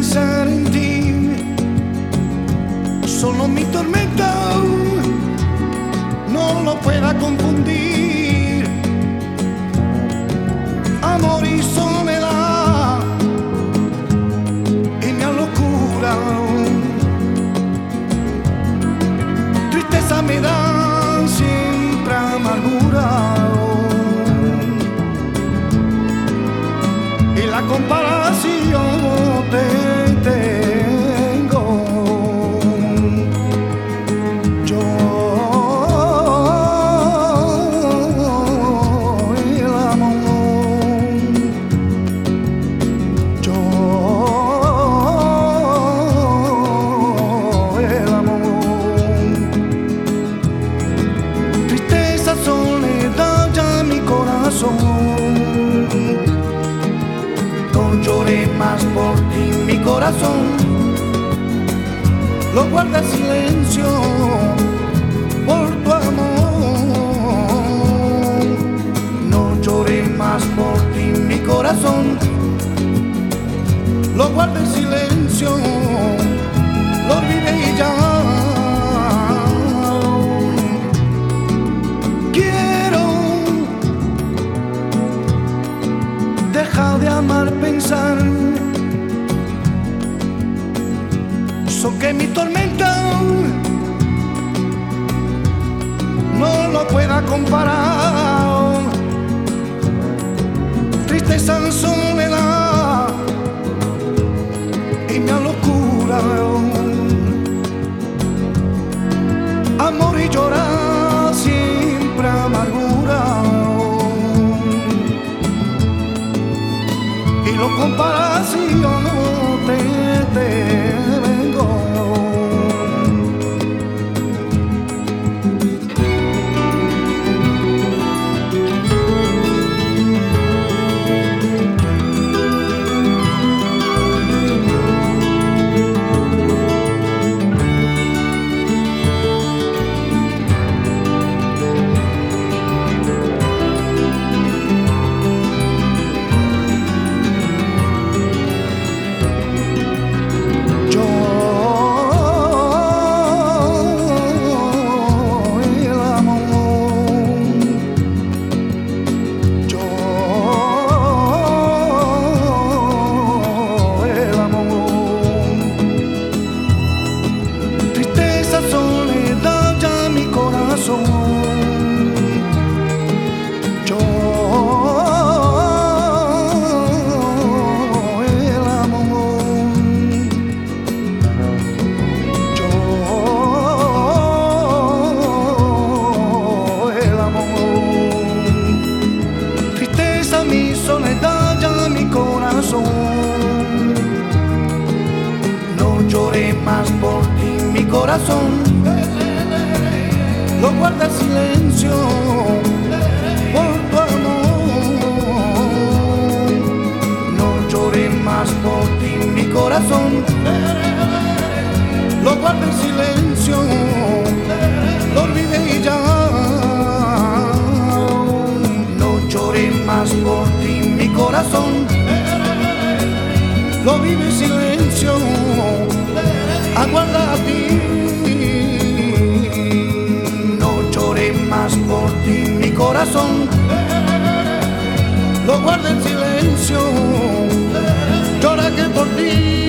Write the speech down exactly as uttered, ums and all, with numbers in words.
pensar en ti, solo mi tormenta no lo pueda confundir. Amor y soledad y mi locura, tristeza me da siempre amargura, y la comparación te tengo. Yo el amor, yo el amor, tristeza, soledad ya mi corazón. No lloré más por ti, mi corazón lo guarda en silencio por tu amor. No lloré más por ti, mi corazón lo guarda en silencio, lo olvidé y ya. Quiero dejar de amar, pensar, so que mi tormenta no lo pueda comparar. Tristeza, soledad y mi locura, amor y llorar siempre amargura, y lo comparas y yo no te, te vengo. Yo el amor, yo el amor, tristeza, mi soledad ya mi corazón. No lloré más por ti, mi corazón lo guarda en silencio por tu amor. No lloré más por ti, mi corazón lo guarda en silencio, lo olvidé y ya. No lloré más por ti, mi corazón lo vive en silencio, aguarda a ti. Más por ti, mi corazón lo guarda en silencio, llora que por ti.